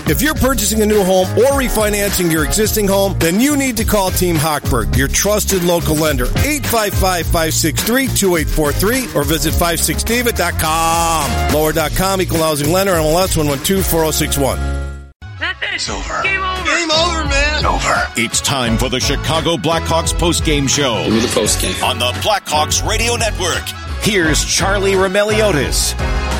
If you're purchasing a new home or refinancing your existing home, then you need to call Team Hochberg, your trusted local lender. 855-563-2843 or visit 56david.com. Lower.com, equal housing lender, MLS 1124061. It's over. Game over. Game over, man. It's over. It's time for the Chicago Blackhawks postgame show. Give me the postgame. On the Blackhawks Radio Network. Here's Charlie Roumeliotis.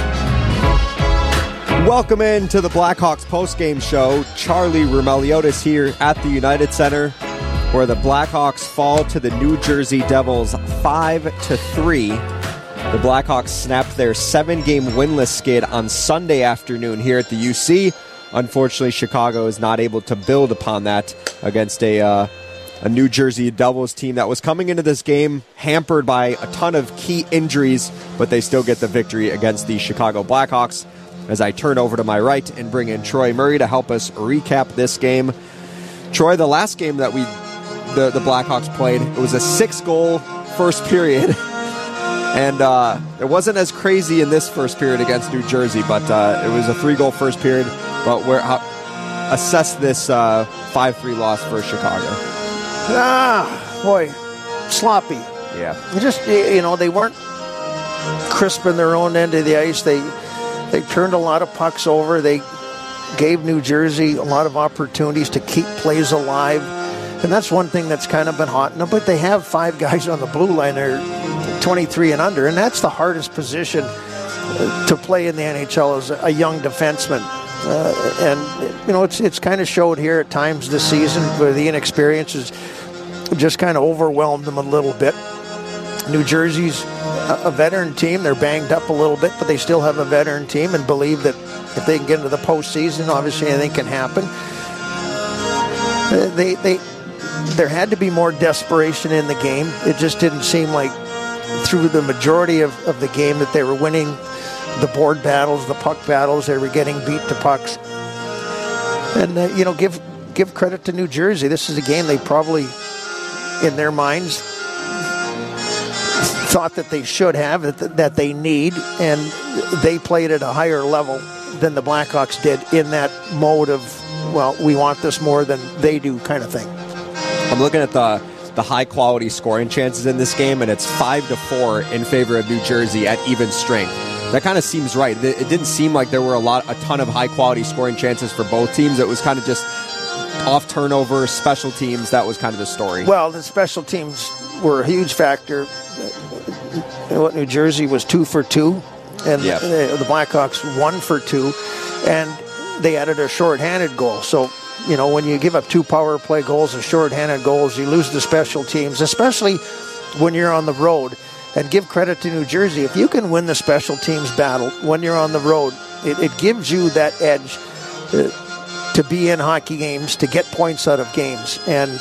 Welcome into the Blackhawks postgame show. Charlie Roumeliotis here at the United Center, where the Blackhawks fall to the New Jersey Devils 5-3. The Blackhawks snapped their 7-game winless skid on Sunday afternoon here at the UC. Unfortunately, Chicago is not able to build upon that against a New Jersey Devils team that was coming into this game hampered by a ton of key injuries, but they still get the victory against the Chicago Blackhawks. As I turn over to my right and bring in Troy Murray to help us recap this game. Troy, the last game that the Blackhawks played, it was a 6-goal first period. And it wasn't as crazy in this first period against New Jersey, but it was a 3-goal first period. But assess this 5-3 loss for Chicago. Boy, sloppy. Yeah. Just, they weren't crisp in their own end of the ice. They turned a lot of pucks over. They gave New Jersey a lot of opportunities to keep plays alive. And that's one thing that's kind of been hot. No, but they have 5 guys on the blue line that are 23 and under, and that's the hardest position to play in the NHL as a young defenseman. It's kind of showed here at times this season where the inexperience has just kind of overwhelmed them a little bit. New Jersey's a veteran team. They're banged up a little bit, but they still have a veteran team and believe that if they can get into the postseason, obviously anything can happen. There had to be more desperation in the game. It just didn't seem like through the majority of the game that they were winning the board battles, the puck battles. They were getting beat to pucks. And, give credit to New Jersey. This is a game they probably, in their minds, thought that they should have, that they need, and they played at a higher level than the Blackhawks did in that mode of, we want this more than they do kind of thing. I'm looking at the high-quality scoring chances in this game, and it's 5-4 in favor of New Jersey at even strength. That kind of seems right. It didn't seem like there were a ton of high-quality scoring chances for both teams. It was kind of just off turnover, special teams. That was kind of the story. Well, the special teams were a huge factor. New Jersey was 2 for 2, and the Blackhawks 1 for 2, and they added a shorthanded goal. So, when you give up 2 power play goals and shorthanded goals, you lose the special teams, especially when you're on the road. And give credit to New Jersey. If you can win the special teams battle when you're on the road, it gives you that edge to be in hockey games, to get points out of games. And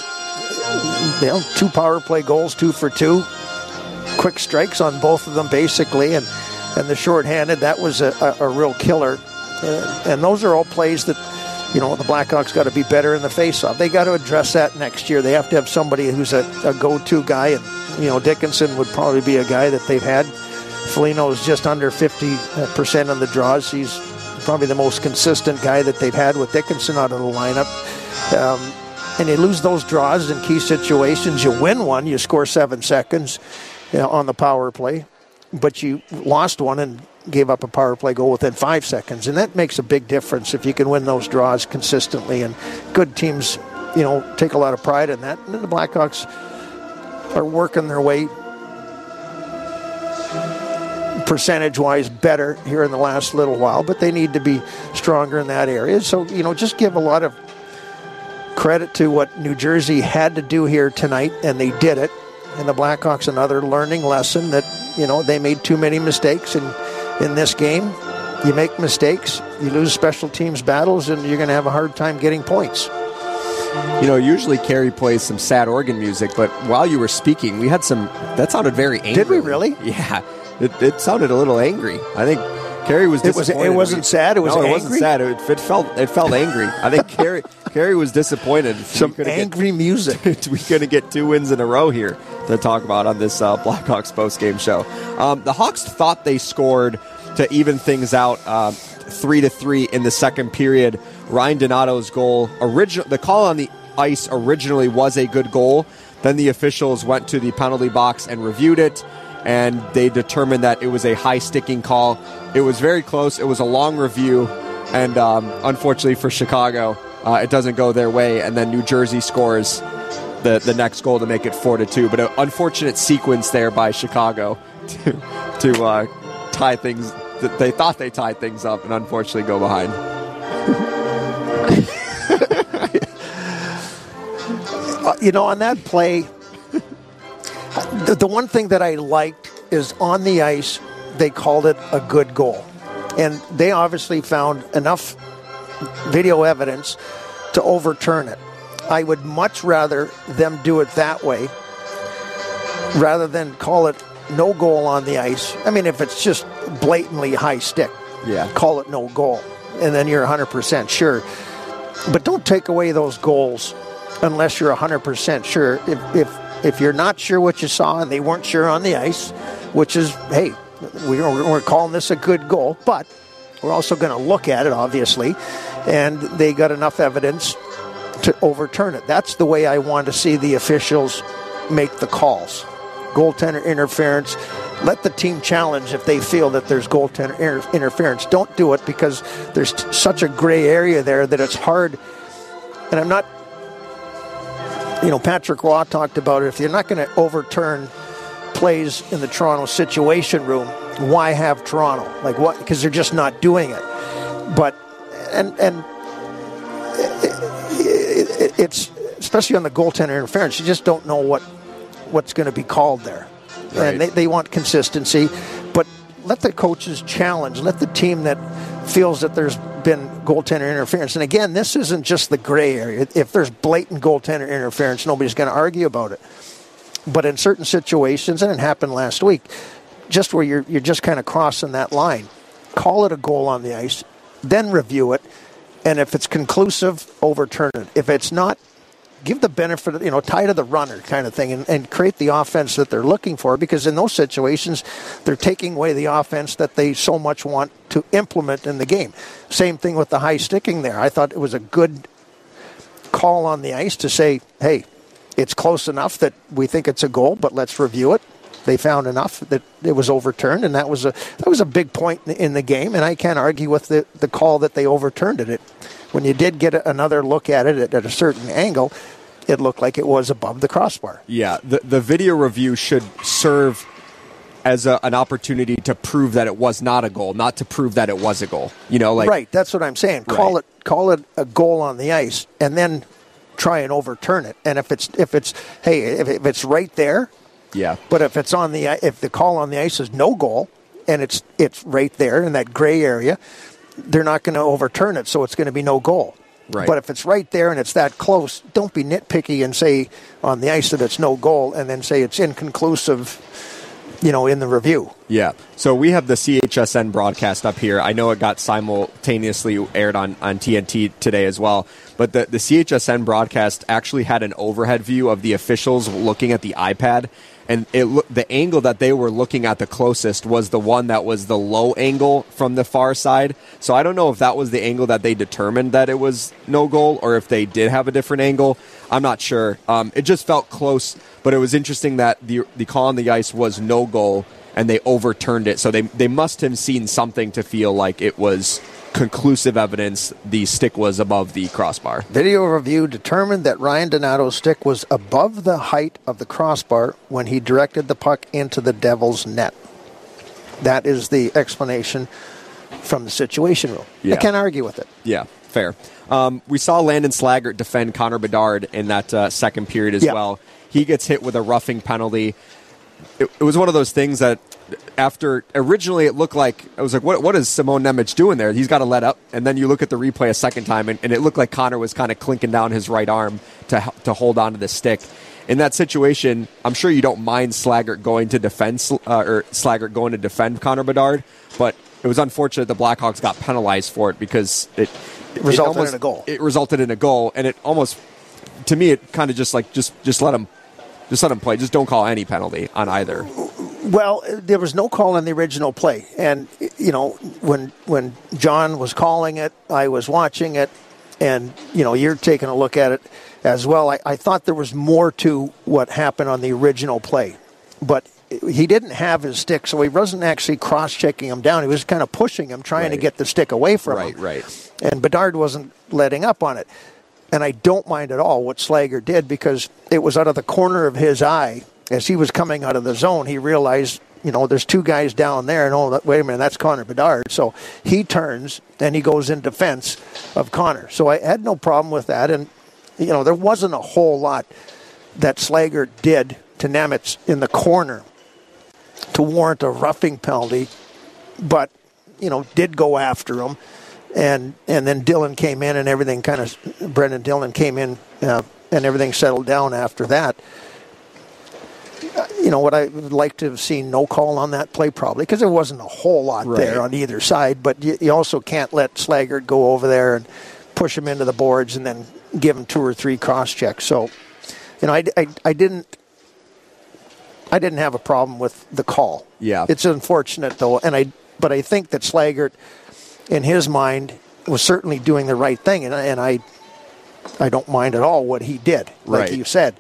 2 power play goals, 2 for 2. Quick strikes on both of them, basically. And the shorthanded, that was a real killer. And those are all plays that, the Blackhawks got to be better in the faceoff. They got to address that next year. They have to have somebody who's a go-to guy. And, Dickinson would probably be a guy that they've had. Foligno is just under 50% on the draws. He's probably the most consistent guy that they've had with Dickinson out of the lineup. And you lose those draws in key situations. You win one, you score 7 seconds on the power play. But you lost one and gave up a power play goal within 5 seconds. And that makes a big difference if you can win those draws consistently. And good teams, take a lot of pride in that. And then the Blackhawks are working their way percentage-wise better here in the last little while, but they need to be stronger in that area. So, just give a lot of credit to what New Jersey had to do here tonight, and they did it. And the Blackhawks, another learning lesson that, they made too many mistakes in this game. You make mistakes, you lose special teams battles, and you're going to have a hard time getting points. Usually Carey plays some sad organ music, but while you were speaking, we had that sounded very angry. Did we really? Yeah. It sounded a little angry. I think Carey was disappointed. It wasn't sad, it was angry? No, it wasn't sad. It felt angry. I think Carey was disappointed. Some angry music. We're going to get 2 wins in a row here to talk about on this Blackhawks postgame show. The Hawks thought they scored to even things out 3-3 in the second period. Ryan Donato's goal, the call on the ice originally was a good goal. Then the officials went to the penalty box and reviewed it, and they determined that it was a high-sticking call. It was very close. It was a long review, and unfortunately for Chicago, it doesn't go their way, and then New Jersey scores the next goal to make it 4-2. But an unfortunate sequence there by Chicago to tie things. They thought they tied things up, and unfortunately go behind. On that play, the one thing that I liked is on the ice, they called it a good goal. And they obviously found enough video evidence to overturn it. I would much rather them do it that way rather than call it no goal on the ice. I mean, if it's just blatantly high stick, call it no goal. And then you're 100% sure. But don't take away those goals unless you're 100% sure. If you're not sure what you saw and they weren't sure on the ice, which is, hey, we're calling this a good goal, but we're also going to look at it, obviously, and they got enough evidence to overturn it. That's the way I want to see the officials make the calls. Goaltender interference. Let the team challenge if they feel that there's goaltender interference. Don't do it because there's such a gray area there that it's hard. And I'm not, Patrick Roy talked about it. If you're not going to overturn plays in the Toronto Situation Room, why have Toronto? Like what? Because they're just not doing it. But it's especially on the goaltender interference. You just don't know what's going to be called there, right. And they want consistency. But let the coaches challenge. Let the team that feels that there's been goaltender interference. And again, this isn't just the gray area. If there's blatant goaltender interference, nobody's going to argue about it. But in certain situations, and it happened last week, just where you're just kind of crossing that line, call it a goal on the ice, then review it, and if it's conclusive, overturn it. If it's not, give the benefit of, tie to the runner kind of thing and create the offense that they're looking for, because in those situations, they're taking away the offense that they so much want to implement in the game. Same thing with the high sticking there. I thought it was a good call on the ice to say, hey, it's close enough that we think it's a goal, but let's review it. They found enough that it was overturned, and that was a big point in the game, and I can't argue with the call that they overturned it. When you did get another look at it at a certain angle, it looked like it was above the crossbar. Yeah, the video review should serve as an opportunity to prove that it was not a goal, not to prove that it was a goal. Right, that's what I'm saying. Right. Call it a goal on the ice, and then try and overturn it. And if it's right there, yeah. But if the call on the ice is no goal and it's right there in that gray area, they're not going to overturn it, so it's going to be no goal. Right. But if it's right there and it's that close, don't be nitpicky and say on the ice that it's no goal and then say it's inconclusive, in the review. Yeah. So we have the CHSN broadcast up here. I know it got simultaneously aired on TNT today as well. But the CHSN broadcast actually had an overhead view of the officials looking at the iPad. And the angle that they were looking at the closest was the one that was the low angle from the far side. So I don't know if that was the angle that they determined that it was no goal or if they did have a different angle. I'm not sure. It just felt close, but it was interesting that the call on the ice was no goal and they overturned it. So they must have seen something to feel like it was conclusive evidence the stick was above the crossbar. Video review determined that Ryan Donato's stick was above the height of the crossbar when he directed the puck into the Devils' net. That is the explanation from the Situation Room. Yeah. I can't argue with it. Yeah, fair. We saw Landon Slaggert defend Connor Bedard in that second period as well. He gets hit with a roughing penalty. It was one of those things that after originally it looked like, I was like, what is Simon Nemec doing there? He's got to let up. And then you look at the replay a second time, and it looked like Connor was kind of clinking down his right arm to hold on to the stick. In that situation, I'm sure you don't mind Slaggert going to defend Connor Bedard, but it was unfortunate the Blackhawks got penalized for it because it resulted in a goal. It resulted in a goal, and it almost, to me, it kind of just let him play. Just don't call any penalty on either. Well, there was no call on the original play. And, when John was calling it, I was watching it, and, you're taking a look at it as well. I thought there was more to what happened on the original play. But he didn't have his stick, so he wasn't actually cross-checking him down. He was kind of pushing him, trying to get the stick away from him. Right. And Bedard wasn't letting up on it. And I don't mind at all what Slager did, because it was out of the corner of his eye. As he was coming out of the zone, he realized, there's two guys down there, and wait a minute, that's Connor Bedard. So he turns, and he goes in defense of Connor. So I had no problem with that. And, there wasn't a whole lot that Slager did to Nemetz in the corner to warrant a roughing penalty, but, did go after him. And then Dillon came in, and everything Brendan Dillon came in, and everything settled down after that. What I would like to have seen, no call on that play probably, because there wasn't a whole lot there on either side. But you also can't let Slager go over there and push him into the boards and then give him 2 or 3 cross checks. So, I didn't have a problem with the call. Yeah, it's unfortunate though, but I think that Slager, in his mind, was certainly doing the right thing, and I don't mind at all what he did. Like you said.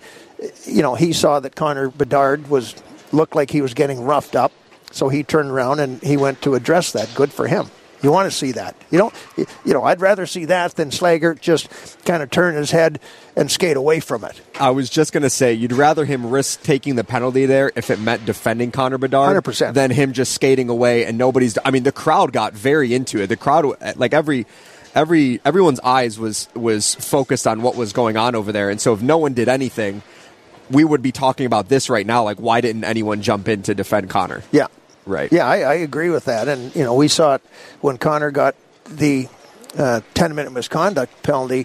He saw that Connor Bedard looked like he was getting roughed up, so he turned around and he went to address that. Good for him. You want to see that. I'd rather see that than Slager just kind of turn his head and skate away from it. I was just going to say, you'd rather him risk taking the penalty there if it meant defending Connor Bedard 100%. Than him just skating away and nobody's... I mean, the crowd got very into it. The crowd, like everyone's eyes was focused on what was going on over there, and so if no one did anything, we would be talking about this right now. Like, why didn't anyone jump in to defend Connor? Yeah. Right. Yeah, I agree with that. And, we saw it when Connor got the 10-minute misconduct penalty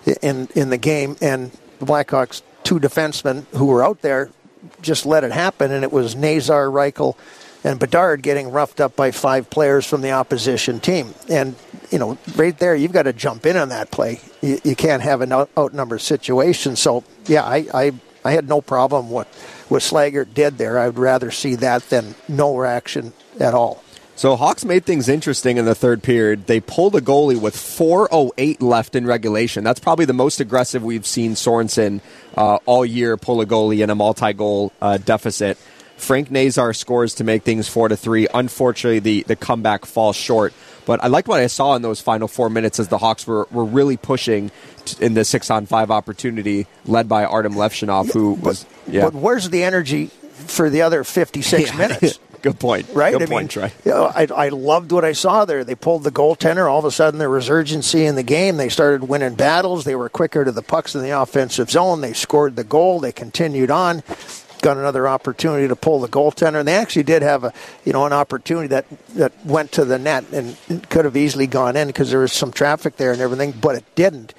in the game, and the Blackhawks' 2 defensemen who were out there just let it happen, and it was Nazar, Reichel, and Bedard getting roughed up by 5 players from the opposition team. And, right there, you've got to jump in on that play. You can't have an outnumbered situation. So, yeah, I had no problem what Slager did there. I would rather see that than no reaction at all. So Hawks made things interesting in the third period. They pulled a goalie with 4:08 left in regulation. That's probably the most aggressive we've seen Sorensen all year pull a goalie in a multi-goal deficit. Frank Nazar scores to make things 4-3. Unfortunately, the comeback falls short. But I liked what I saw in those final 4 minutes as the Hawks were really pushing in the 6-on-5 opportunity led by Artem Levshinov, who was... Yeah. But where's the energy for the other 56 minutes? Good point. Right? Good point, Troy. I loved what I saw there. They pulled the goaltender. All of a sudden, there was urgency in the game. They started winning battles. They were quicker to the pucks in the offensive zone. They scored the goal. They continued on. Got another opportunity to pull the goaltender, and they actually did have an opportunity that went to the net and could have easily gone in because there was some traffic there and everything, but it didn't.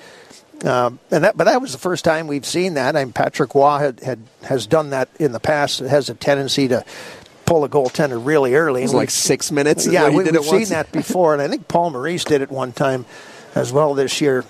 But that was the first time we've seen that. I mean, Patrick Waugh has done that in the past. It has a tendency to pull a goaltender really early. It was like 6 minutes. Yeah, we've seen that before, and I think Paul Maurice did it one time as well this year.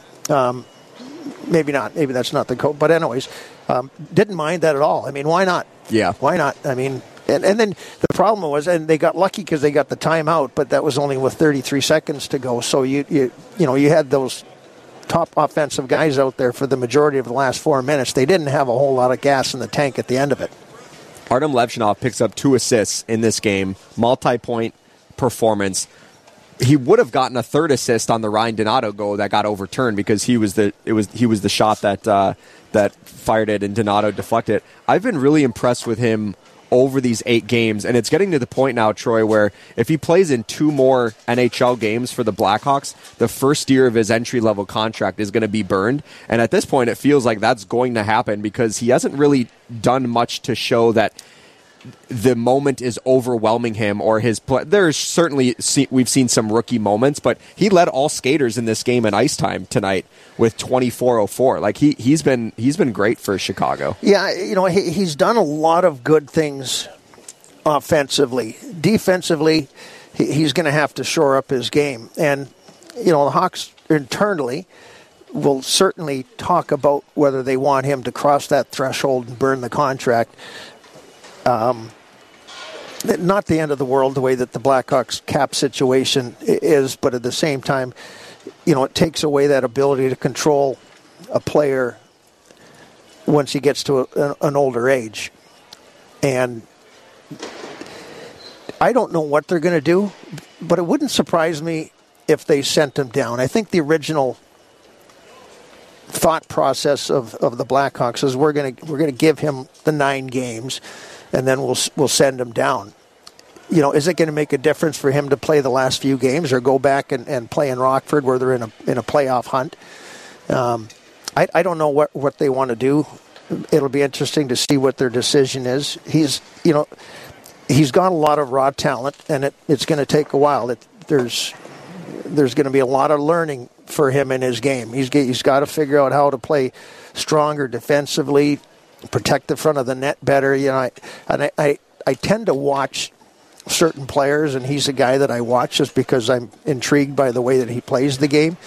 Maybe not. Maybe that's not the code. But anyways, didn't mind that at all. I mean, why not? Yeah. Why not? I mean, and then the problem was, and they got lucky because they got the timeout, but that was only with 33 seconds to go. So you had those top offensive guys out there for the majority of the last 4 minutes. They didn't have a whole lot of gas in the tank at the end of it. Artem Levshinov picks up 2 assists in this game, multi-point performance. He would have gotten a third assist on the Ryan Donato goal that got overturned because he was the shot that fired it and Donato deflected. I've been really impressed with him over these 8 games, and it's getting to the point now, Troy, where if he plays in 2 more NHL games for the Blackhawks, the first year of his entry-level contract is going to be burned. And at this point, it feels like that's going to happen because he hasn't really done much to show that the moment is overwhelming him or his play. There's certainly, we've seen some rookie moments, but he led all skaters in this game in ice time tonight with 24:04. Like he's been great for Chicago. Yeah, he's done a lot of good things offensively. Defensively, he's going to have to shore up his game. And the Hawks internally will certainly talk about whether they want him to cross that threshold and burn the contract. not the end of the world the way that the Blackhawks cap situation is, but at the same time, it takes away that ability to control a player once he gets to an older age. And I don't know what they're going to do, but it wouldn't surprise me if they sent him down. I think the original thought process of the Blackhawks is we're going to give him the 9 games, and then we'll send him down. Is it going to make a difference for him to play the last few games or go back and play in Rockford where they're in a playoff hunt? I don't know what they want to do. It'll be interesting to see what their decision is. He's got a lot of raw talent, and it's going to take a while. There's going to be a lot of learning for him in his game. He's got to figure out how to play stronger defensively, protect the front of the net better. I tend to watch certain players, and he's a guy that I watch just because I'm intrigued by the way that he plays the game.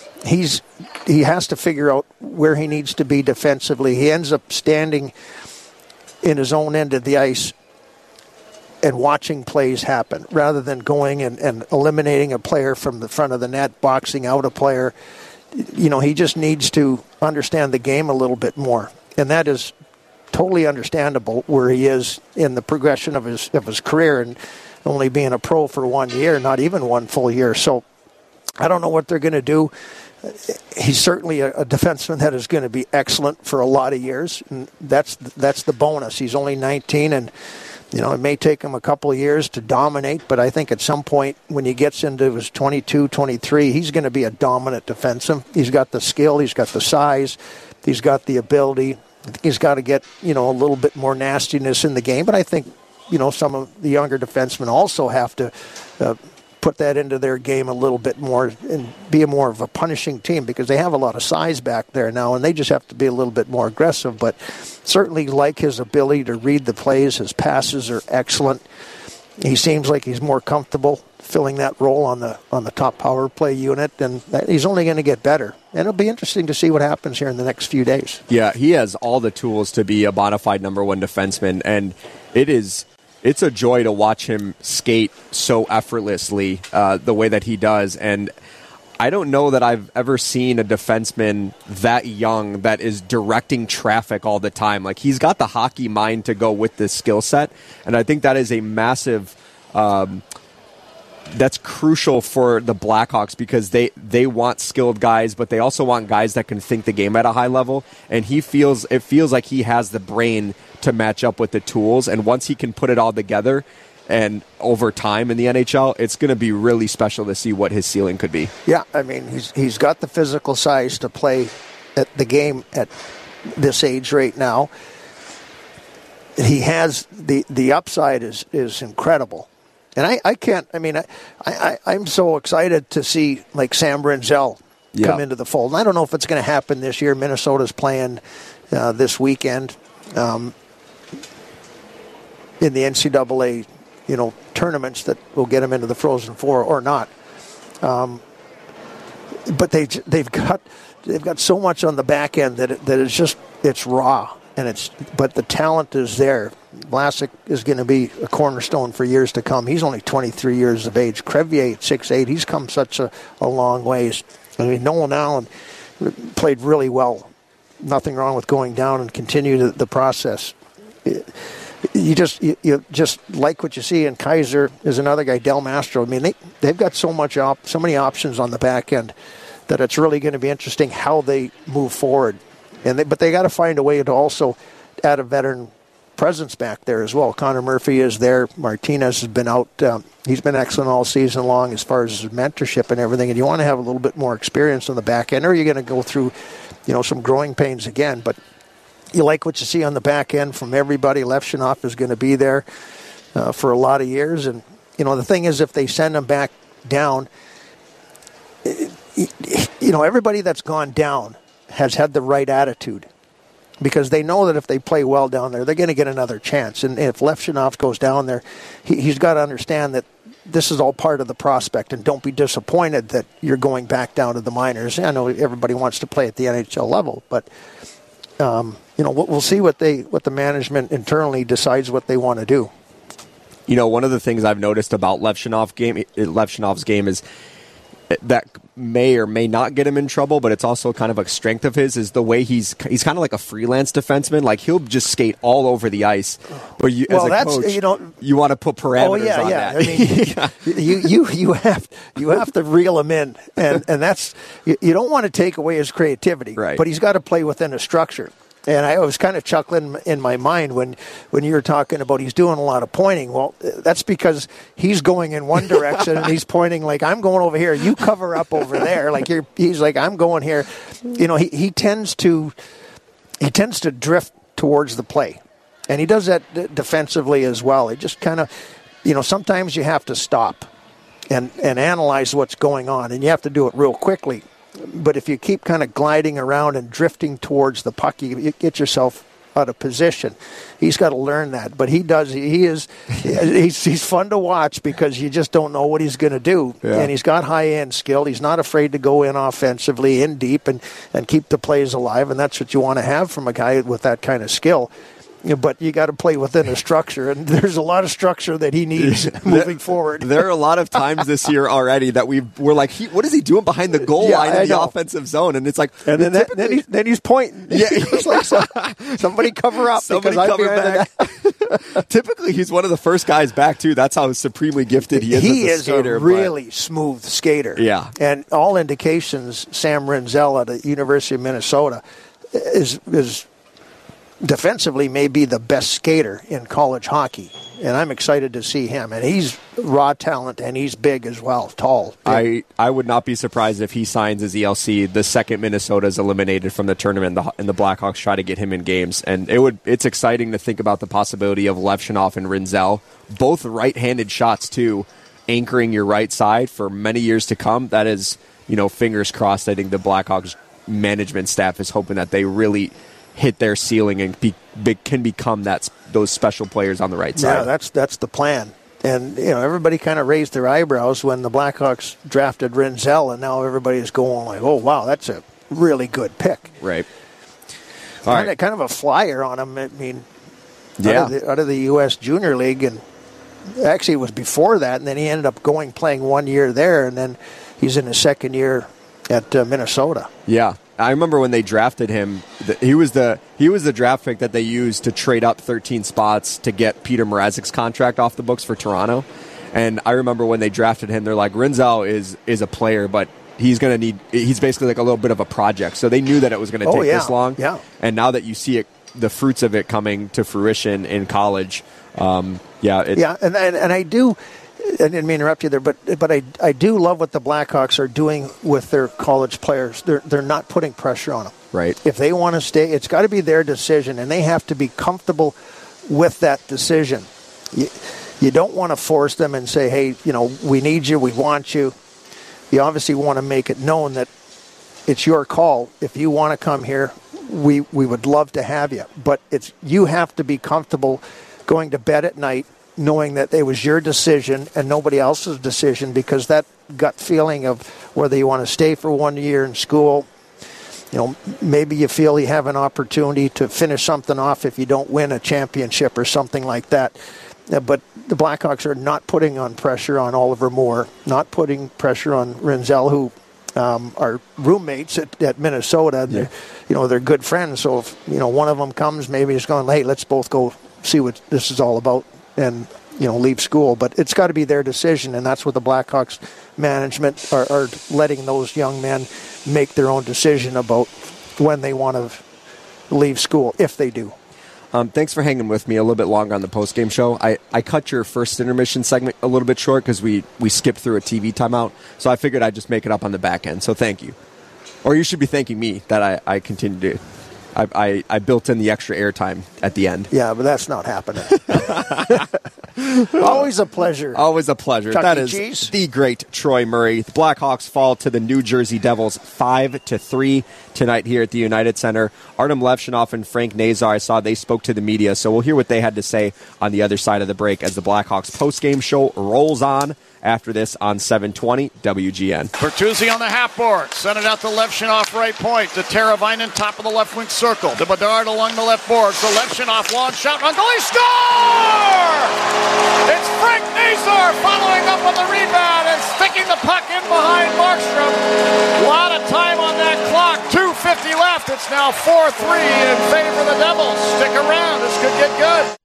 He has to figure out where he needs to be defensively. He ends up standing in his own end of the ice and watching plays happen rather than going and eliminating a player from the front of the net, boxing out a player. He just needs to understand the game a little bit more. And that is totally understandable where he is in the progression of his career and only being a pro for 1 year, not even 1 full year. So I don't know what they're going to do. He's certainly a defenseman that is going to be excellent for a lot of years, and that's the bonus. He's only 19, and it may take him a couple of years to dominate, but I think at some point when he gets into his 22, 23, he's going to be a dominant defenseman. He's got the skill, he's got the size, he's got the ability. I think he's got to get a little bit more nastiness in the game, but I think some of the younger defensemen also have to put that into their game a little bit more and be more of a punishing team because they have a lot of size back there now, and they just have to be a little bit more aggressive. But certainly like his ability to read the plays. His passes are excellent. He seems like he's more comfortable filling that role on the top power play unit, and he's only going to get better. And it'll be interesting to see what happens here in the next few days. Yeah, he has all the tools to be a bona fide number 1 defenseman, and it's a joy to watch him skate so effortlessly the way that he does. And I don't know that I've ever seen a defenseman that young that is directing traffic all the time. Like, he's got the hockey mind to go with this skill set, and I think that is a massive that's crucial for the Blackhawks because they want skilled guys, but they also want guys that can think the game at a high level. And it feels like he has the brain to match up with the tools. And once he can put it all together and over time in the NHL, it's going to be really special to see what his ceiling could be. Yeah, I mean, he's got the physical size to play at the game at this age right now. He has the upside is incredible. And I'm so excited to see like Sam Brinzel come into the fold. And I don't know if it's going to happen this year. Minnesota's playing this weekend in the NCAA, tournaments that will get them into the Frozen Four or not. But they've got so much on the back end that it's raw. But the talent is there. Vlasic is going to be a cornerstone for years to come. He's only 23 years of age. Crevier at 6'8", he's come such a long ways. I mean, Nolan Allen played really well. Nothing wrong with going down and continue the process. You just like what you see. And Kaiser is another guy. Del Mastro. I mean, they've got so many options on the back end that it's really going to be interesting how they move forward. But they got to find a way to also add a veteran presence back there as well. Connor Murphy is there. Martinez has been out. He's been excellent all season long as far as his mentorship and everything. And you want to have a little bit more experience on the back end, or you're going to go through, some growing pains again. But you like what you see on the back end from everybody. Levshunov is going to be there for a lot of years. And the thing is, if they send him back down, everybody that's gone down has had the right attitude, because they know that if they play well down there, they're going to get another chance. And if Levshunov goes down there, he's got to understand that this is all part of the prospect, and don't be disappointed that you're going back down to the minors. I know everybody wants to play at the NHL level, but we'll see what the management internally decides what they want to do. One of the things I've noticed about Levshinov's game is that may or may not get him in trouble, but it's also kind of a strength of his, is the way he's kind of like a freelance defenseman. Like, he'll just skate all over the ice. But as a coach, you want to put parameters on that. I mean, you have to reel him in, and that's, you don't want to take away his creativity, right. But he's got to play within a structure. And I was kind of chuckling in my mind when you were talking about he's doing a lot of pointing. Well, that's because he's going in one direction and he's pointing like, I'm going over here. You cover up over there. Like he's like, I'm going here. He tends to drift towards the play, and he does that defensively as well. It just kind of, sometimes you have to stop and analyze what's going on, and you have to do it real quickly. But if you keep kind of gliding around and drifting towards the puck, you get yourself out of position. He's got to learn that. But he does. He's fun to watch because you just don't know what he's going to do. Yeah. And he's got high-end skill. He's not afraid to go in offensively, in deep, and keep the plays alive. And that's what you want to have from a guy with that kind of skill. But you got to play within a structure, and there's a lot of structure that he needs moving forward. There are a lot of times this year already that we're like, what is he doing behind the goal line in the offensive zone? And it's like, and then he's pointing. Yeah, he's like, somebody cover up. Somebody cover back. Typically, he's one of the first guys back too. That's how supremely gifted he is. He as a skater, a really smooth skater. Yeah, and all indications, Sam Rinzel at the University of Minnesota is defensively may be the best skater in college hockey, and I'm excited to see him. And he's raw talent, and he's big as well, tall. Big. I would not be surprised if he signs his ELC the second Minnesota is eliminated from the tournament, and the Blackhawks try to get him in games. And it's exciting to think about the possibility of Levshunov and Rinzel, both right-handed shots too, anchoring your right side for many years to come. That is, fingers crossed. I think the Blackhawks management staff is hoping that they really hit their ceiling and can become those special players on the right side. Yeah, that's the plan. And everybody kind of raised their eyebrows when the Blackhawks drafted Rinzel, and now everybody's going like, "Oh wow, that's a really good pick." Right. Kind of a flyer on him. I mean, yeah, out of the U.S. Junior League, and actually it was before that, and then he ended up playing 1 year there, and then he's in his second year at Minnesota. Yeah. I remember when they drafted him, he was the draft pick that they used to trade up 13 spots to get Peter Mrazek's contract off the books for Toronto. And I remember when they drafted him, they're like, Rinzel is a player, but he's basically like a little bit of a project. So they knew that it was going to take this long. Yeah. And now that you see it, the fruits of it coming to fruition in college, and I do. I didn't mean to interrupt you there, but I do love what the Blackhawks are doing with their college players. They're not putting pressure on them. Right. If they want to stay, it's got to be their decision, and they have to be comfortable with that decision. You don't want to force them and say, hey, we need you, we want you. You obviously want to make it known that it's your call. If you want to come here, we would love to have you. But you have to be comfortable going to bed at night knowing that it was your decision and nobody else's decision, because that gut feeling of whether you want to stay for 1 year in school, maybe you feel you have an opportunity to finish something off if you don't win a championship or something like that. But the Blackhawks are not putting on pressure on Oliver Moore, not putting pressure on Rinzel, who are roommates at Minnesota. Yeah. They're good friends. So if one of them comes, maybe it's going, hey, let's both go see what this is all about and leave school. But it's got to be their decision, and that's what the Blackhawks management are letting those young men make their own decision about when they want to leave school, if they do. Thanks for hanging with me a little bit longer on the postgame show. I cut your first intermission segment a little bit short because we skipped through a TV timeout, so I figured I'd just make it up on the back end. So thank you. Or you should be thanking me that I continue to. I built in the extra airtime at the end. Yeah, but that's not happening. Always a pleasure. Always a pleasure. Chuck That E. is Cheese. The great Troy Murray. The Blackhawks fall to the New Jersey Devils 5-3 tonight here at the United Center. Artem Levshunov and Frank Nazar, I saw they spoke to the media, so we'll hear what they had to say on the other side of the break as the Blackhawks postgame show rolls on after this on 720 WGN. Bertuzzi on the half board. Send it out to Levshinoff right point. To Teravainen, top of the left wing circle. To Bedard along the left board. So Levshinoff, long shot, run goal, he score! It's Frank Nazar following up on the rebound and sticking the puck in behind Markstrom. A lot of time on that clock. 2:50 left. It's now 4-3 in favor of the Devils. Stick around. This could get good.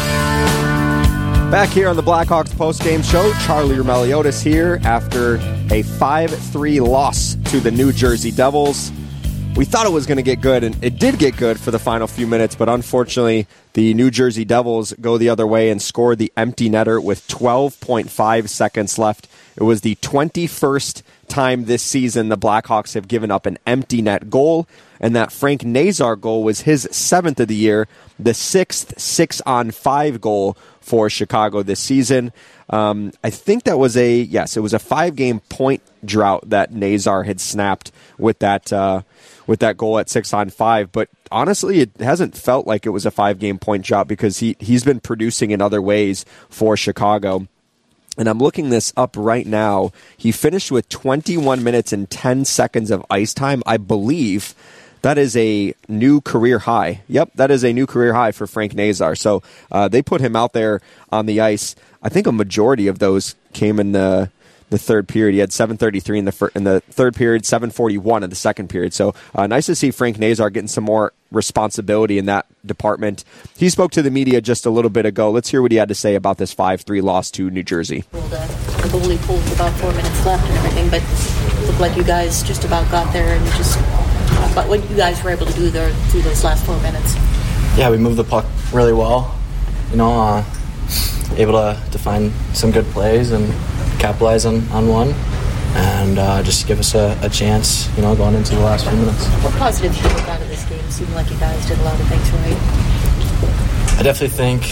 Back here on the Blackhawks postgame show, Charlie Roumeliotis here after a 5-3 loss to the New Jersey Devils. We thought it was going to get good, and it did get good for the final few minutes, but unfortunately, the New Jersey Devils go the other way and score the empty netter with 12.5 seconds left. It was the 21st time this season the Blackhawks have given up an empty net goal, and that Frank Nazar goal was his 7th of the year, the 6th 6-on-5 goal for Chicago this season. I think that was it was a 5-game point drought that Nazar had snapped with that goal at 6-on-5. But honestly, it hasn't felt like it was a 5-game point drought because he's been producing in other ways for Chicago. And I'm looking this up right now. He finished with 21 minutes and 10 seconds of ice time, I believe. That is a new career high. Yep, that is a new career high for Frank Nazar. So they put him out there on the ice. I think a majority of those came in the third period. He had 7:33 in the third period, 7:41 in the second period. So nice to see Frank Nazar getting some more responsibility in that department. He spoke to the media just a little bit ago. Let's hear what he had to say about this 5-3 loss to New Jersey. The goalie pulled with about 4 minutes left and everything, but it looked like you guys just about got there and just about what you guys were able to do there through those last 4 minutes. Yeah, we moved the puck really well. Able to find some good plays and capitalize on one, and just give us a chance, going into the last few minutes. What positive did you take out of this game? It seemed like you guys did a lot of things right. I definitely think,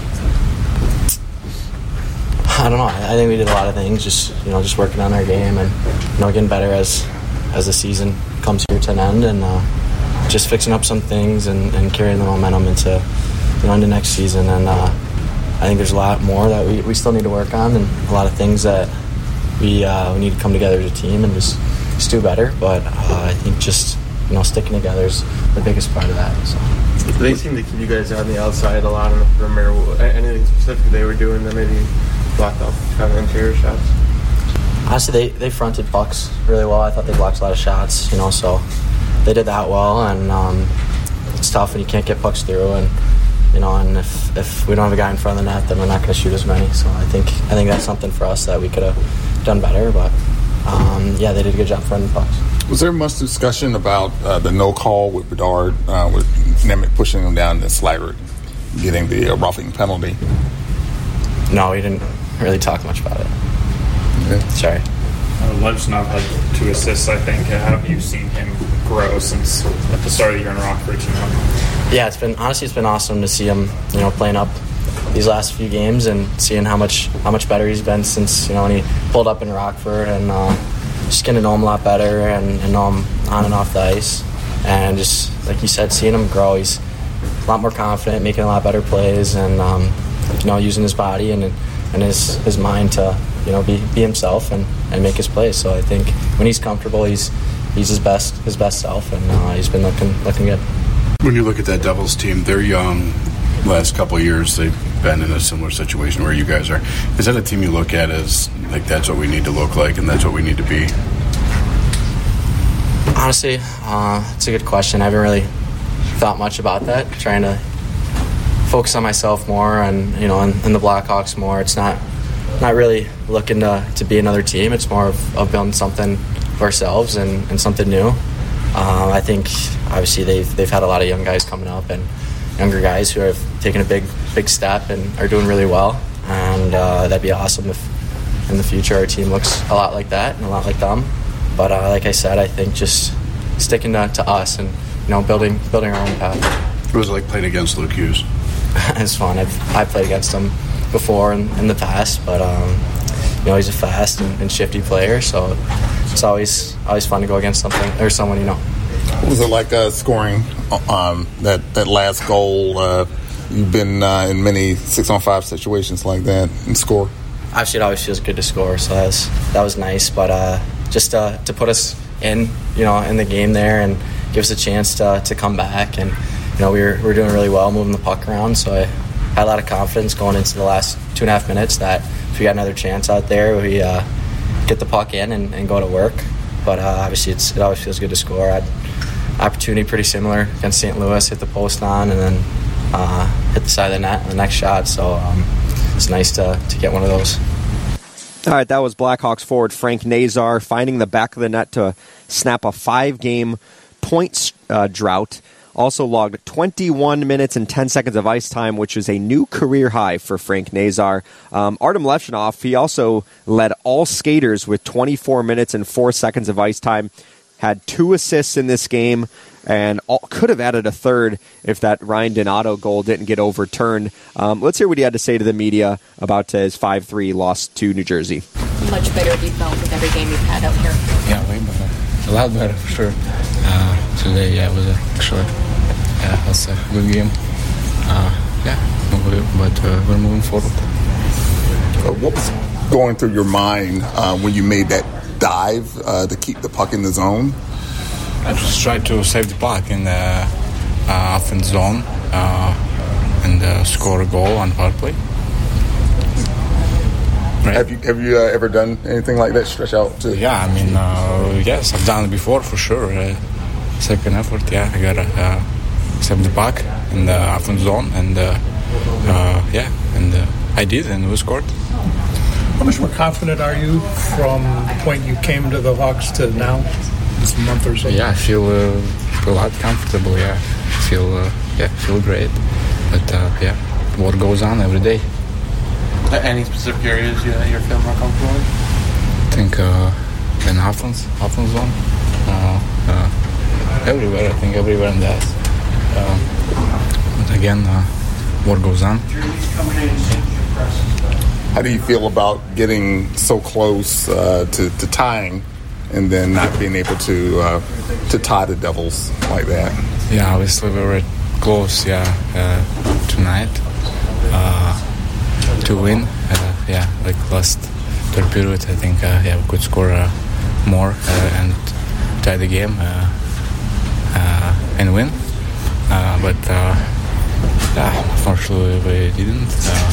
I don't know, I think we did a lot of things, just working on our game and, getting better as the season comes here to an end, and just fixing up some things and carrying the momentum into next season. And I think there's a lot more that we still need to work on, and a lot of things that we need to come together as a team and just do better. But I think just sticking together is the biggest part of that. So. They seem to keep you guys on the outside a lot on the perimeter. Anything specific they were doing that maybe blocked off kind of interior shots? Honestly, they fronted pucks really well. I thought they blocked a lot of shots, so they did that well. And it's tough when you can't get pucks through, and if we don't have a guy in front of the net, then we're not going to shoot as many. So I think that's something for us that we could have done better. But they did a good job fronting pucks. Was there much discussion about the no call with Bedard, with Nemec pushing him down, and Slider getting the roughing penalty? No, we didn't really talk much about it. Yeah. Sorry. Levshinoff had 2 assists, I think. How have you seen him grow since at the start of the year in Rockford? Yeah, it's been awesome to see him, playing up these last few games and seeing how much better he's been since when he pulled up in Rockford, and just getting to know him a lot better and know him on and off the ice, and just like you said, seeing him grow. He's a lot more confident, making a lot better plays, and using his body and his mind to be himself and make his plays. So I think when he's comfortable, he's his best self, and he's been looking good. When you look at that Devils team, they're young. Last couple of years, they've been in a similar situation where you guys are. Is that a team you look at as like that's what we need to look like and that's what we need to be? Honestly, it's a good question. I haven't really thought much about that. Trying to focus on myself more and and the Blackhawks more. It's not really looking to be another team. It's more of building something for ourselves and something new. I think obviously they've had a lot of young guys coming up and younger guys who have taken a big step and are doing really well. And that'd be awesome if in the future our team looks a lot like that and a lot like them. But like I said, I think just sticking to us and building our own path. It was like playing against Luke Hughes. It's fun. I've played against him before in the past, but he's a fast and shifty player, so it's always fun to go against someone. What was it like scoring that last goal? You've been in many 6-on-5 situations like that and score. obviously it always feels good to score, so that was nice. But just to put us in the game there and give us a chance to come back, and we were doing really well moving the puck around. So I had a lot of confidence going into the last 2.5 minutes that if we got another chance out there, we get the puck in and go to work. But obviously it always feels good to score. I had opportunity pretty similar against St. Louis, hit the post on, and then hit the side of the net on the next shot. So it's nice to get one of those. All right, that was Blackhawks forward Frank Nazar finding the back of the net to snap a 5-game points drought. Also logged 21 minutes and 10 seconds of ice time, which is a new career high for Frank Nazar. Artem Levshunov, he also led all skaters with 24 minutes and 4 seconds of ice time. Had 2 assists in this game, and could have added a third if that Ryan Donato goal didn't get overturned. Let's hear what he had to say to the media about his 5-3 loss to New Jersey. Much better have you felt with every game you've had out here? Yeah, way better. A lot better, for sure. Today, it was actually a good game. But we're moving forward. What was going through your mind when you made that dive to keep the puck in the zone? I just tried to save the puck in the offense zone and score a goal on power play. Right. Have you ever done anything like that? Stretch out to? Yeah, I mean, yes, I've done it before for sure. Second effort, yeah, I gotta save the puck in the offense zone, and I did, and we scored. How much more confident are you from the point you came to the Hawks to now? This month or so? Yeah, I feel a lot comfortable. Yeah, feel great. But what goes on every day. Any specific areas you're feeling more comfortable in? I think in offense zone. Everywhere. I think everywhere in that. But again, what goes on. How do you feel about getting so close to tying and then not being able to tie the Devils like that? Yeah, obviously we were close, tonight to win. Like last third period, I think, we could score more and tie the game and win. But unfortunately we didn't.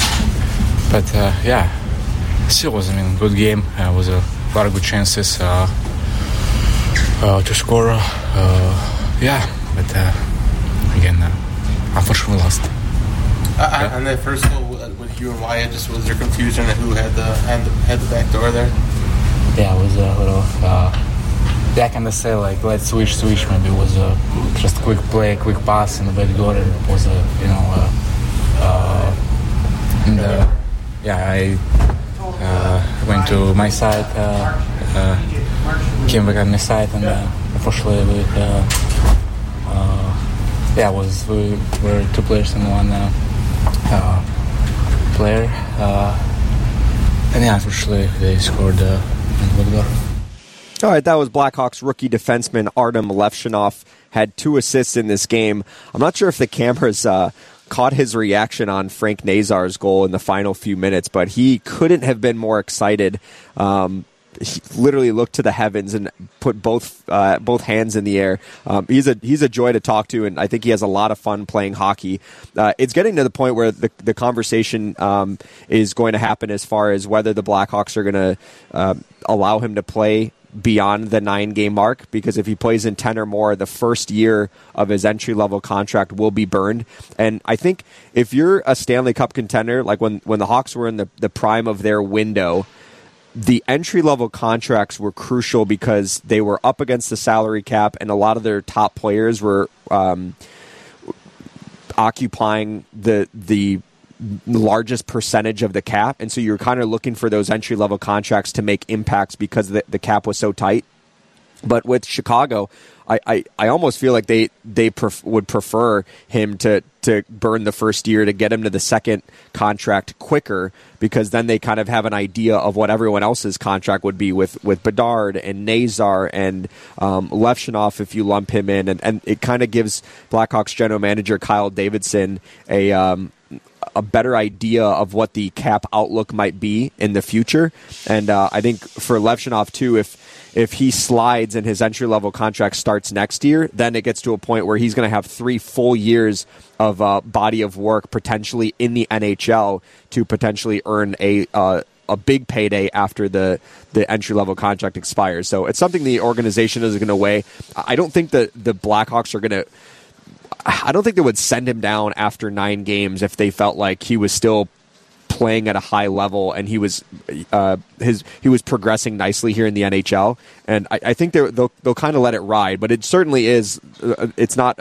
Still was a good game. Was a lot of good chances to score. Again, unfortunately lost. On that first goal with you and Wyatt, just was there confusion at who had the back door there? Yeah, it was a little. I can say like let's switch. Maybe it was just quick play, quick pass in the back door, and it was I went to my side, came back on my side, and unfortunately we were 2 players and 1 player, and unfortunately they scored in the back door. All right, that was Blackhawks rookie defenseman Artem Levshunov. Had 2 assists in this game. I'm not sure if the cameras caught his reaction on Frank Nazar's goal in the final few minutes, but he couldn't have been more excited. He literally looked to the heavens and put both hands in the air. He's a joy to talk to, and I think he has a lot of fun playing hockey. It's getting to the point where the conversation is going to happen as far as whether the Blackhawks are going to allow him to play beyond the 9-game mark, because if he plays in 10 or more, the first year of his entry-level contract will be burned. And I think if you're a Stanley Cup contender, like when the Hawks were in the prime of their window, the entry-level contracts were crucial because they were up against the salary cap, and a lot of their top players were occupying the largest percentage of the cap, and so you're kind of looking for those entry-level contracts to make impacts because the cap was so tight. But with Chicago, I almost feel like they would prefer him to burn the first year to get him to the second contract quicker, because then they kind of have an idea of what everyone else's contract would be with Bedard and Nazar and Levshunov if you lump him in, and it kind of gives Blackhawks general manager Kyle Davidson a better idea of what the cap outlook might be in the future. And I think for Levshunov too, if he slides and his entry-level contract starts next year, then it gets to a point where he's going to have 3 full years of body of work potentially in the NHL to potentially earn a big payday after the entry-level contract expires. So it's something the organization is going to weigh. I don't think that the Blackhawks are going to... I don't think they would send him down after 9 games if they felt like he was still playing at a high level and he was progressing nicely here in the NHL. And I think they'll kind of let it ride. But it certainly is. It's not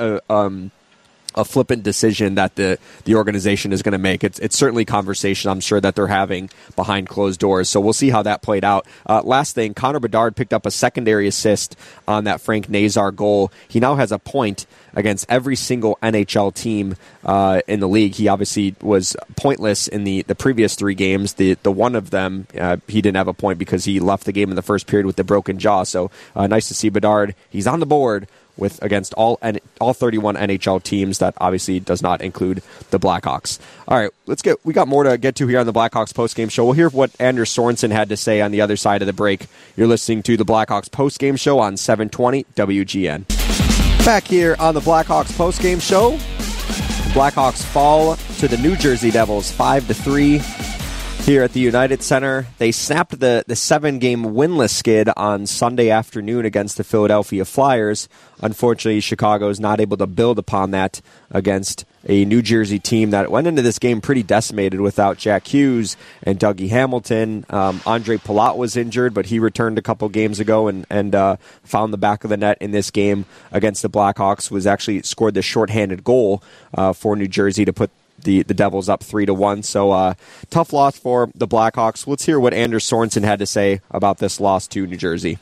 a flippant decision that the organization is going to make. It's certainly conversation I'm sure that they're having behind closed doors. So we'll see how that played out. Last thing, Connor Bedard picked up a secondary assist on that Frank Nazar goal. He now has a point against every single NHL team in the league. He obviously was pointless in the previous 3 games. The one of them, he didn't have a point because he left the game in the first period with the broken jaw. So nice to see Bedard. He's on the board against all 31 NHL teams. That obviously does not include the Blackhawks. All right, we got more to get to here on the Blackhawks postgame show. We'll hear what Anders Sorensen had to say on the other side of the break. You're listening to the Blackhawks postgame show on 720 WGN. Back here on the Blackhawks postgame show, the Blackhawks fall to the New Jersey Devils 5-3. Here at the United Center, they snapped the 7-game winless skid on Sunday afternoon against the Philadelphia Flyers. Unfortunately, Chicago is not able to build upon that against a New Jersey team that went into this game pretty decimated without Jack Hughes and Dougie Hamilton. Andre Palat was injured, but he returned a couple games ago and found the back of the net in this game against the Blackhawks. Was actually scored the shorthanded goal for New Jersey to put the Devils up 3-1. So tough loss for the Blackhawks. Let's hear what Anders Sorensen had to say about this loss to New Jersey.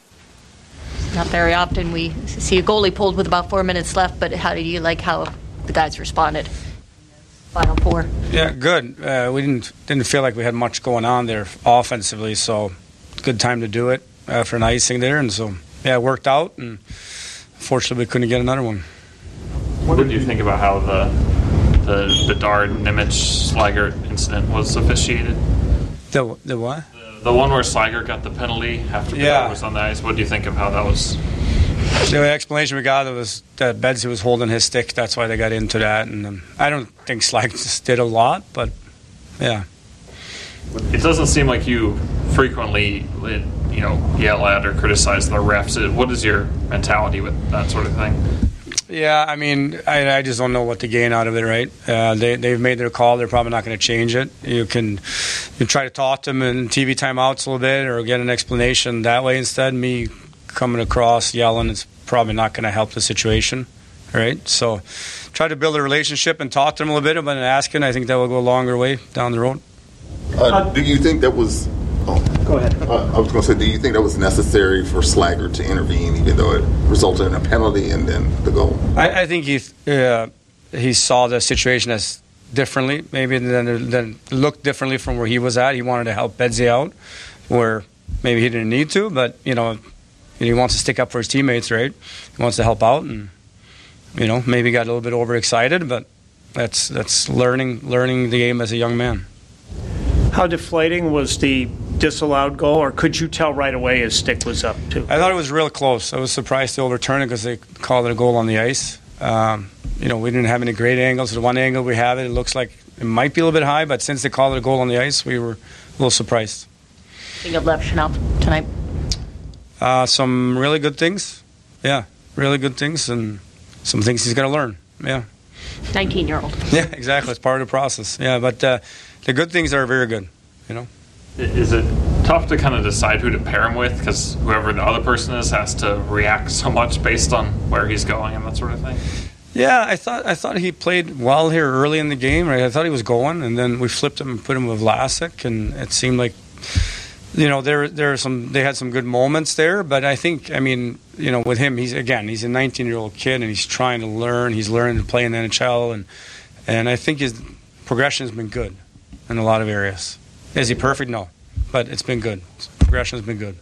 Not very often we see a goalie pulled with about 4 minutes left, but how do you like how the guys responded? Final 4. Yeah, good. We didn't feel like we had much going on there offensively, so good time to do it after an icing there, and so yeah, it worked out, and fortunately we couldn't get another one. What did you think about how the Bedard Nemec Slaggert incident was officiated? The what? The one where Slaggert got the penalty after Bedard was on the ice. What do you think of how that was? The explanation we got was that Bedsy was holding his stick. That's why they got into that. And I don't think Slaggert did a lot, but yeah. It doesn't seem like you frequently, yell at or criticize the refs. What is your mentality with that sort of thing? Yeah, I mean, I just don't know what to gain out of it, right? They've made their call. They're probably not going to change it. You try to talk to them in TV timeouts a little bit or get an explanation that way instead. Me coming across yelling is probably not going to help the situation, right? So try to build a relationship and talk to them a little bit about asking. I think that will go a longer way down the road. Do you think that was... Go ahead. I was going to say, do you think that was necessary for Slaggert to intervene, even though it resulted in a penalty and then the goal? I think he saw the situation as differently, maybe then looked differently from where he was at. He wanted to help Bedsy out, where maybe he didn't need to, but he wants to stick up for his teammates, right? He wants to help out, and maybe got a little bit overexcited, but that's learning the game as a young man. How deflating was the disallowed goal, or could you tell right away his stick was up too? I thought it was real close. I was surprised to overturn it because they called it a goal on the ice. We didn't have any great angles. The one angle we have it looks like it might be a little bit high, but since they called it a goal on the ice, we were a little surprised. Think of Levshunov tonight? Some really good things. Yeah, really good things, and some things he's got to learn. Yeah. 19-year-old. Yeah, exactly. It's part of the process. Yeah, but the good things are very good, Is it tough to kind of decide who to pair him with because whoever the other person is has to react so much based on where he's going and that sort of thing? Yeah, I thought he played well here early in the game. Right, I thought he was going, and then we flipped him and put him with Vlasic, and it seemed like they had some good moments there. But I think with him, he's a 19-year-old kid and he's trying to learn. He's learning to play in the NHL, and I think his progression has been good in a lot of areas. Is he perfect? No. But it's been good. Progression has been good.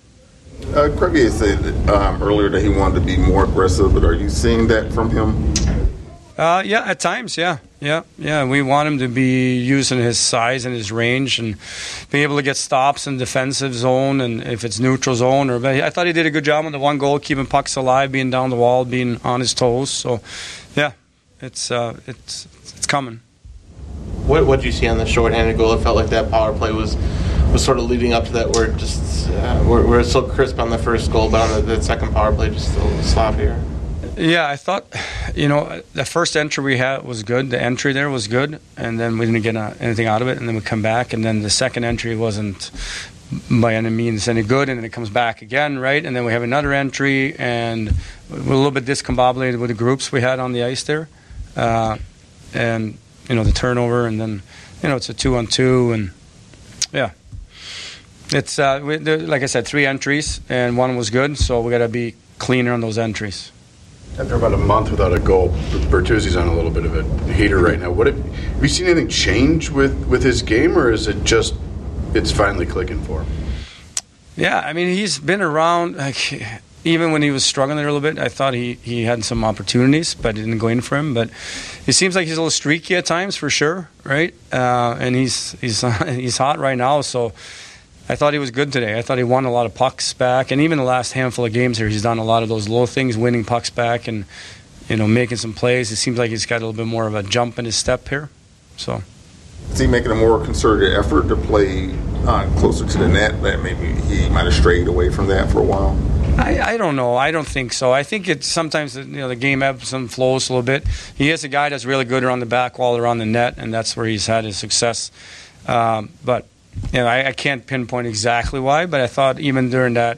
Craigie said earlier that he wanted to be more aggressive, but are you seeing that from him? Yeah, at times, yeah. We want him to be using his size and his range and being able to get stops in defensive zone and if it's neutral zone. But I thought he did a good job on the one goal, keeping pucks alive, being down the wall, being on his toes. So, yeah, it's coming. What did you see on the shorthanded goal? It felt like that power play was sort of leading up to that, where just we're so crisp on the first goal, but on the second power play, just a little sloppier. Yeah, I thought, the first entry we had was good. The entry there was good, and then we didn't get anything out of it, and then we come back, and then the second entry wasn't by any means any good, and then it comes back again, right? And then we have another entry, and we're a little bit discombobulated with the groups we had on the ice there. And, the turnover, and then, it's a 2-on-2, and, yeah. It's, like I said, 3 entries, and 1 was good, so we got to be cleaner on those entries. After about a month without a goal, Bertuzzi's on a little bit of a heater right now. Have you seen anything change with his game, or is it just it's finally clicking for him? Yeah, he's been around. Even when he was struggling there a little bit, I thought he had some opportunities, but it didn't go in for him. But it seems like he's a little streaky at times, for sure, right? And he's hot right now, so I thought he was good today. I thought he won a lot of pucks back, and even the last handful of games here, he's done a lot of those little things, winning pucks back and making some plays. It seems like he's got a little bit more of a jump in his step here. So, is he making a more concerted effort to play closer to the net? That maybe he might have strayed away from that for a while. I don't know. I don't think so. I think it's sometimes the game ebbs and flows a little bit. He is a guy that's really good around the back wall, around the net, and that's where he's had his success. But I can't pinpoint exactly why, but I thought even during that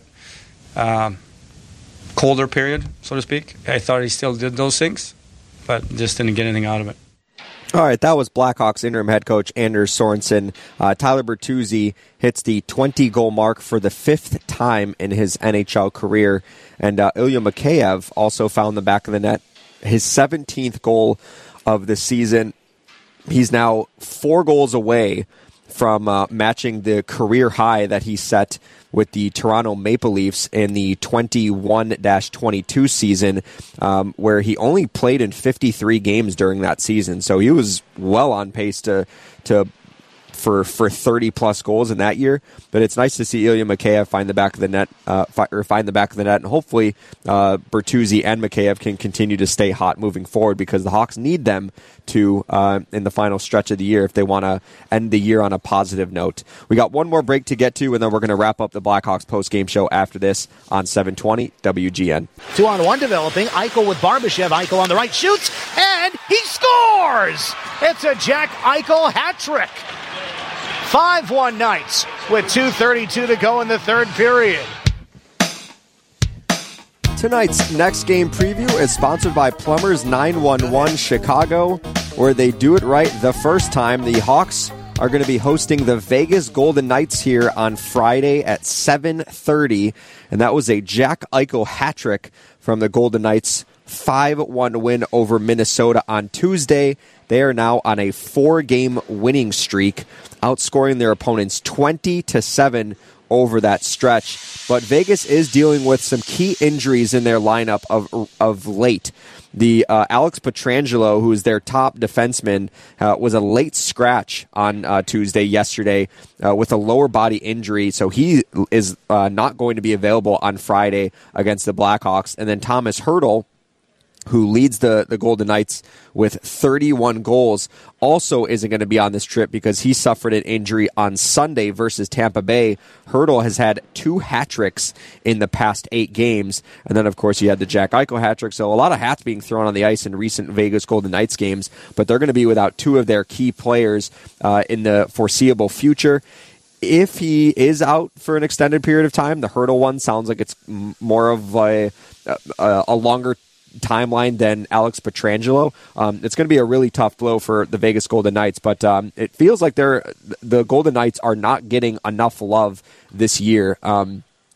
colder period, so to speak, I thought he still did those things, but just didn't get anything out of it. All right, that was Blackhawks interim head coach Anders Sorensen. Tyler Bertuzzi hits the 20-goal mark for the 5th time in his NHL career, and Ilya Mikheyev also found the back of the net, his 17th goal of the season. He's now 4 goals away from matching the career high that he set with the Toronto Maple Leafs in the 21-22 season, where he only played in 53 games during that season. So he was well on pace for 30-plus goals in that year. But it's nice to see Ilya Mikheyev find the back of the net, and hopefully Bertuzzi and Mikheyev can continue to stay hot moving forward, because the Hawks need them to in the final stretch of the year if they want to end the year on a positive note. We got one more break to get to, and then we're going to wrap up the Blackhawks post-game show after this on 720 WGN. 2-on-1 developing. Eichel with Barbashev. Eichel on the right shoots, and he scores! It's a Jack Eichel hat trick. 5-1 Knights with 2:32 to go in the third period. Tonight's next game preview is sponsored by Plumbers 911 Chicago, where they do it right the first time. The Hawks are going to be hosting the Vegas Golden Knights here on Friday at 7:30, and that was a Jack Eichel hat trick from the Golden Knights' 5-1 win over Minnesota on Tuesday. They are now on a 4-game winning streak, outscoring their opponents 20-7 over that stretch. But Vegas is dealing with some key injuries in their lineup of late. The Alex Pietrangelo, who is their top defenseman, was a late scratch on yesterday with a lower body injury, so he is not going to be available on Friday against the Blackhawks. And then Thomas Hertl, who leads the Golden Knights with 31 goals, also isn't going to be on this trip because he suffered an injury on Sunday versus Tampa Bay. Hertl has had 2 hat tricks in the past 8 games. And then, of course, you had the Jack Eichel hat trick. So a lot of hats being thrown on the ice in recent Vegas Golden Knights games. But they're going to be without 2 of their key players in the foreseeable future. If he is out for an extended period of time, the Hertl one sounds like it's more of a longer timeline than Alex Pietrangelo. It's going to be a really tough blow for the Vegas Golden Knights, but it feels like the Golden Knights are not getting enough love this year.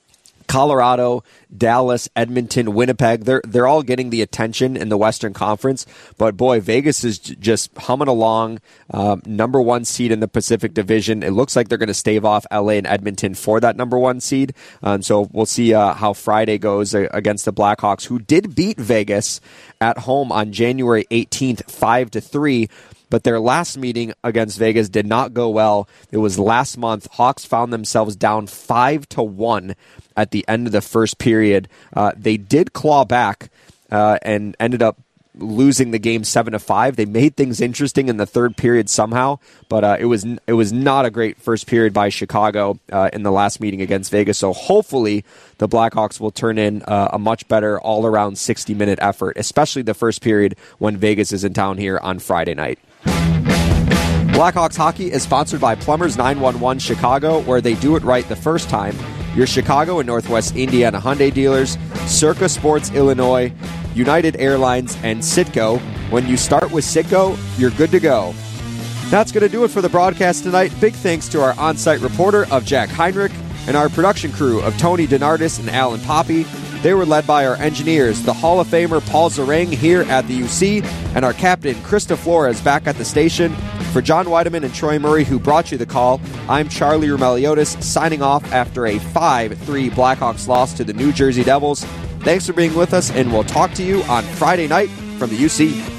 Colorado, Dallas, Edmonton, Winnipeg, they're all getting the attention in the Western Conference. But boy, Vegas is just humming along, number one seed in the Pacific Division. It looks like they're going to stave off LA and Edmonton for that number one seed. So we'll see how Friday goes against the Blackhawks, who did beat Vegas at home on January 18th, 5-3. But their last meeting against Vegas did not go well. It was last month. Hawks found themselves down 5-1 at the end of the first period. They did claw back and ended up losing the game 7-5. They made things interesting in the third period somehow, but it was not a great first period by Chicago in the last meeting against Vegas. So hopefully the Blackhawks will turn in a much better all-around 60-minute effort, especially the first period when Vegas is in town here on Friday night. Blackhawks hockey is sponsored by Plumbers 911 Chicago, where they do it right the first time. Your Chicago and Northwest Indiana Hyundai dealers, Circa Sports Illinois, United Airlines, and Citgo. When you start with Citgo, you're good to go. That's going to do it for the broadcast tonight. Big thanks to our on-site reporter of Jack Heinrich and our production crew of Tony Donardis and Alan Poppy. They were led by our engineers, the Hall of Famer Paul Zarang here at the UC, and our captain, Krista Flores, back at the station. For John Weideman and Troy Murray, who brought you the call, I'm Charlie Roumeliotis, signing off after a 5-3 Blackhawks loss to the New Jersey Devils. Thanks for being with us, and we'll talk to you on Friday night from the UC.